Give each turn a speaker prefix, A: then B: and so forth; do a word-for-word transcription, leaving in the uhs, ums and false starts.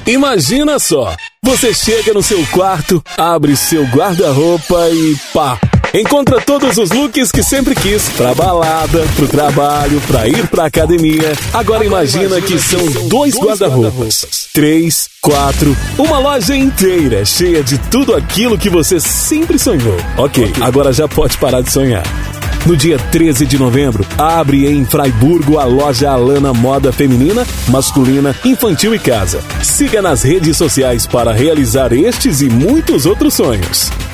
A: Imagina só, você chega no seu quarto, abre seu guarda-roupa e pá! Encontra todos os looks que sempre quis, pra balada, pro trabalho, pra ir pra academia. Agora imagina que são dois guarda-roupas, três, quatro, uma loja inteira cheia de tudo aquilo que você sempre sonhou. Ok, agora já pode parar de sonhar. No dia treze de novembro, abre em Fraiburgo a loja Alana Moda Feminina, Masculina, Infantil e Casa. Siga nas redes sociais para realizar estes e muitos outros sonhos.